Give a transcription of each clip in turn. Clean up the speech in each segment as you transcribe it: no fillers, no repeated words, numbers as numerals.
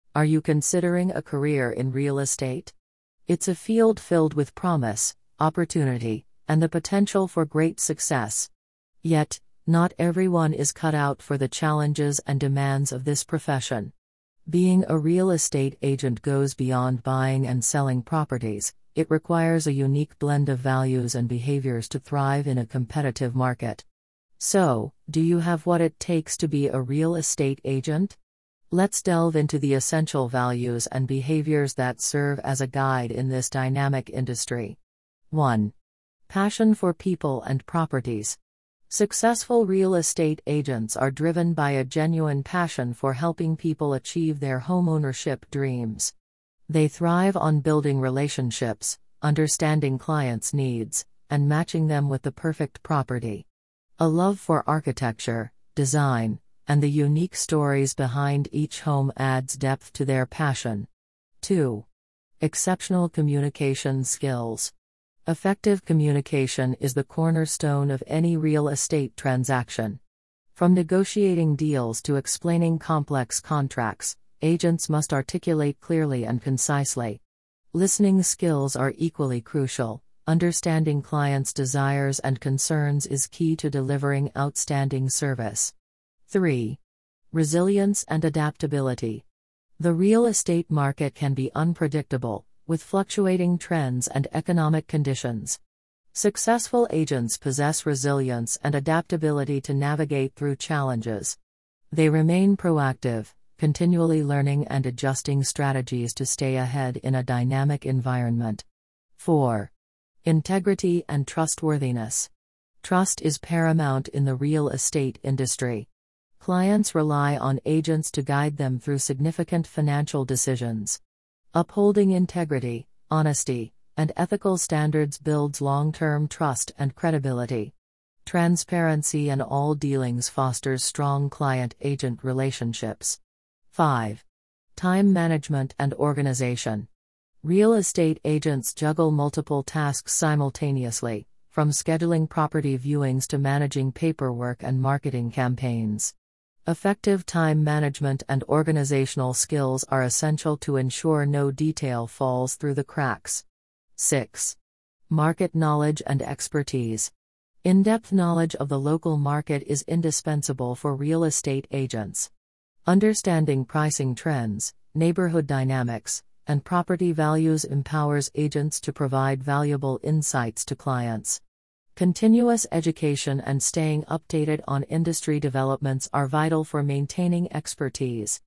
Are you considering a career in real estate? It's a field filled with promise, opportunity, and the potential for great success. Yet, not everyone is cut out for the challenges and demands of this profession. Being a real estate agent goes beyond buying and selling properties. It requires a unique blend of values and behaviors to thrive in a competitive market. So, do you have what it takes to be a real estate agent? Let's delve into the essential values and behaviors that serve as a guide in this dynamic industry. 1. Passion for people and properties. Successful real estate agents are driven by a genuine passion for helping people achieve their homeownership dreams. They thrive on building relationships, understanding clients' needs, and matching them with the perfect property. A love for architecture, design, and the unique stories behind each home adds depth to their passion. 2. Exceptional communication skills. Effective communication is the cornerstone of any real estate transaction. From negotiating deals to explaining complex contracts, agents must articulate clearly and concisely. Listening skills are equally crucial. Understanding clients' desires and concerns is key to delivering outstanding service. 3. Resilience and adaptability. The real estate market can be unpredictable, with fluctuating trends and economic conditions. Successful agents possess resilience and adaptability to navigate through challenges. They remain proactive, continually learning and adjusting strategies to stay ahead in a dynamic environment. 4. Integrity and trustworthiness. Trust is paramount in the real estate industry. Clients rely on agents to guide them through significant financial decisions. Upholding integrity, honesty, and ethical standards builds long-term trust and credibility. Transparency in all dealings fosters strong client-agent relationships. 5. Time management and organization. Real estate agents juggle multiple tasks simultaneously, from scheduling property viewings to managing paperwork and marketing campaigns. Effective time management and organizational skills are essential to ensure no detail falls through the cracks. 6. Market knowledge and expertise. In-depth knowledge of the local market is indispensable for real estate agents. Understanding pricing trends, neighborhood dynamics, and property values empowers agents to provide valuable insights to clients. Continuous education and staying updated on industry developments are vital for maintaining expertise.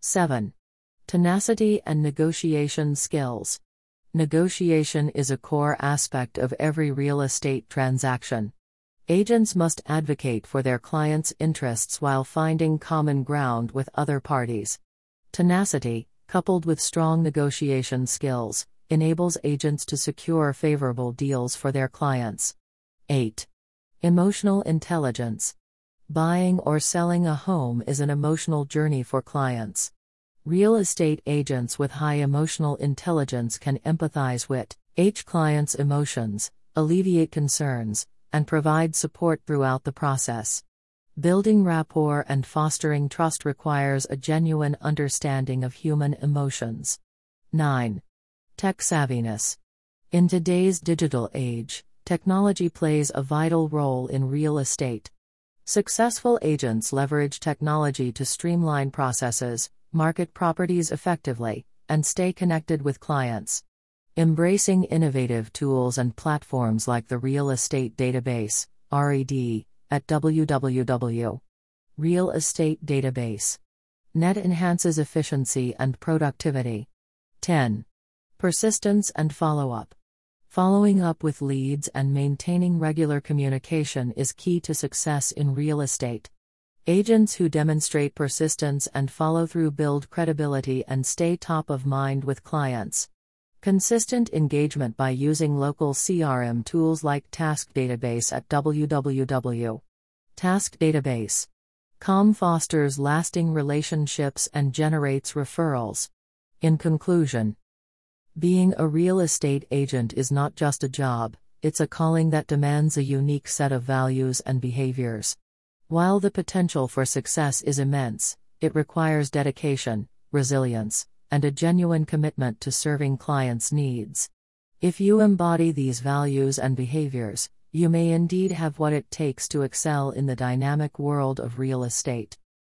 7. Tenacity and negotiation skills. Negotiation is a core aspect of every real estate transaction. Agents must advocate for their clients' interests while finding common ground with other parties. Tenacity, coupled with strong negotiation skills, enables agents to secure favorable deals for their clients. 8. Emotional intelligence. Buying or selling a home is an emotional journey for clients. Real estate agents with high emotional intelligence can empathize with each client's emotions, alleviate concerns, and provide support throughout the process. Building rapport and fostering trust requires a genuine understanding of human emotions. 9. Tech savviness. In today's digital age, technology plays a vital role in real estate. Successful agents leverage technology to streamline processes, market properties effectively, and stay connected with clients. Embracing innovative tools and platforms like the Real Estate Database, RED, at www.realestatedatabase.net enhances efficiency and productivity. 10. Persistence and follow-up. Following up with leads and maintaining regular communication is key to success in real estate. Agents who demonstrate persistence and follow-through build credibility and stay top of mind with clients. Consistent engagement by using local CRM tools like Task Database at www.taskdatabase.com fosters lasting relationships and generates referrals. In conclusion, being a real estate agent is not just a job, it's a calling that demands a unique set of values and behaviors. While the potential for success is immense, it requires dedication, resilience, and a genuine commitment to serving clients' needs. If you embody these values and behaviors, you may indeed have what it takes to excel in the dynamic world of real estate.